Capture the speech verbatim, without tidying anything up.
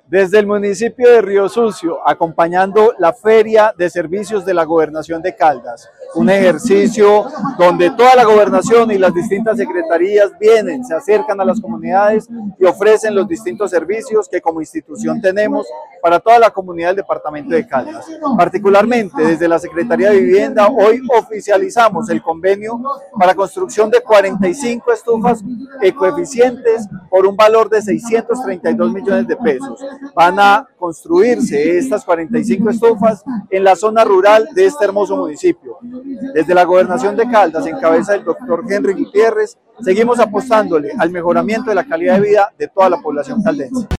Desde el municipio de Río Sucio, acompañando la Feria de Servicios de la Gobernación de Caldas, un ejercicio donde toda la gobernación y las distintas secretarías vienen, se acercan a las comunidades y ofrecen los distintos servicios que como institución tenemos para toda la comunidad del departamento de Caldas. Particularmente desde la Secretaría de Vivienda, hoy oficializamos el convenio para construcción de cuarenta y cinco estufas ecoeficientes por un valor de seiscientos treinta y dos millones de pesos. Van a construirse estas cuarenta y cinco estufas en la zona rural de este hermoso municipio. Desde la Gobernación de Caldas, en cabeza del doctor Henry Gutiérrez, seguimos apostándole al mejoramiento de la calidad de vida de toda la población caldense.